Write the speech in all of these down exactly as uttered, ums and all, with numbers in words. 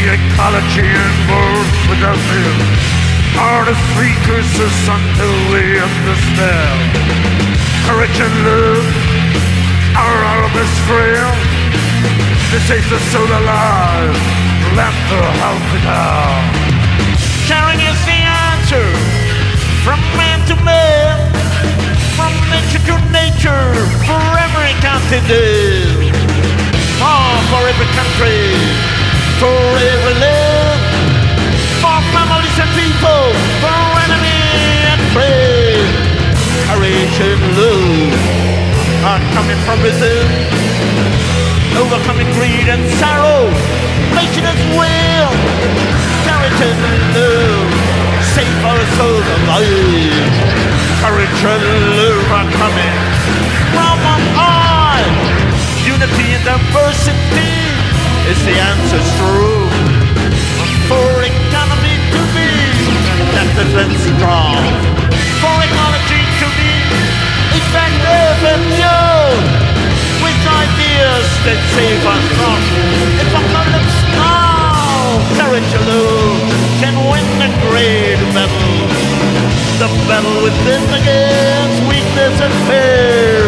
ecology and world without them are the three curses until we understand. Courage and love are our best friend. This is the soul alive, let the house be down. Sharing is the answer, from man to man, from nature to nature, for every continent, oh, for every country, for every land, for families and people, for enemy and friend. Courage and love are coming from within, overcoming greed and sorrow, making us well. Courage and love save our souls alive. Courage and love are coming from on high. Unity and diversity is the answer true. For economy to be active and strong, for ecology to be effective and new, with ideas that save us from apocalypse now. Courage alone can win the great battle, the battle within against weakness and fear.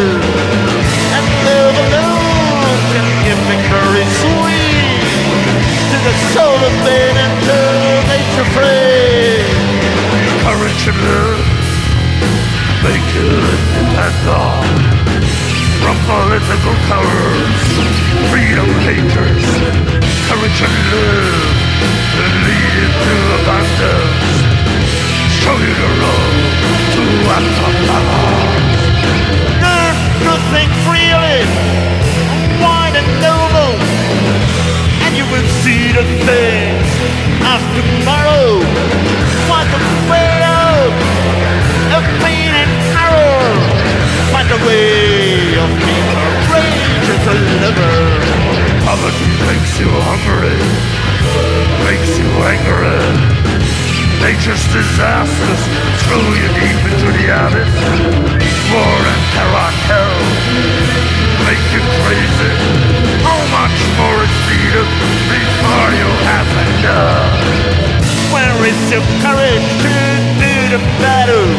And love alone can give victory sweet to the soul of man and to nature free. Courage and love make good depend on, from political cowards, freedom haters. Courage and love that lead into abundance, show you the road to Atalanta. Learn to think freely, wide and noble, and you will see the things of tomorrow. Find the way out of pain and terror. Find a way of being courageous and liver. Poverty makes you hungry, makes you angry. Nature's disasters throw you deep into the abyss. War and terror kill, make you crazy. How much more is needed before you have enough? Where is your courage to do the battle?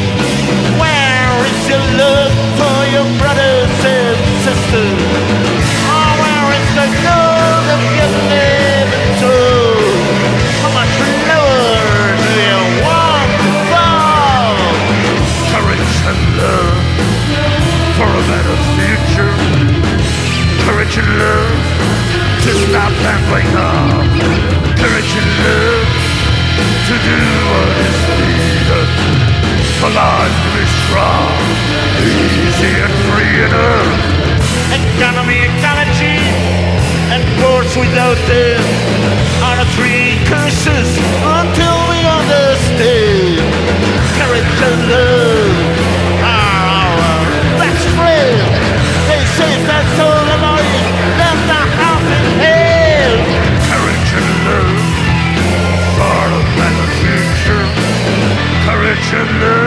Where is your love for your brothers and sisters? Oh, where is the love of your living soul? How much lower do you want to fall? Courage and love for a better future. Courage and love to stop and wake up. Courage and love to do what is needed. For life to be strong, easy and free enough. Economy, ecology, and wars without them are the three curses until we understand. Courage and love are our best friend. They save that soul alive, left the house in hell. Courage and love for a better future. Courage and love